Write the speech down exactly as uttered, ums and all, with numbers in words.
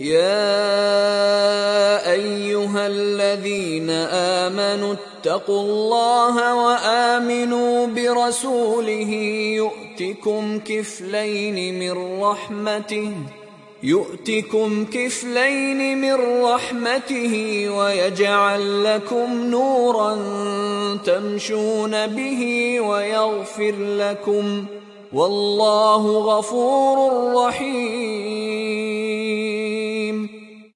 يا أيها الذين آمنوا اتقوا الله وآمنوا برسوله يؤتكم كفلين من رحمته يؤتكم كفلين من رحمته ويجعل لكم نورا تمشون به ويغفر لكم والله غفور رحيم.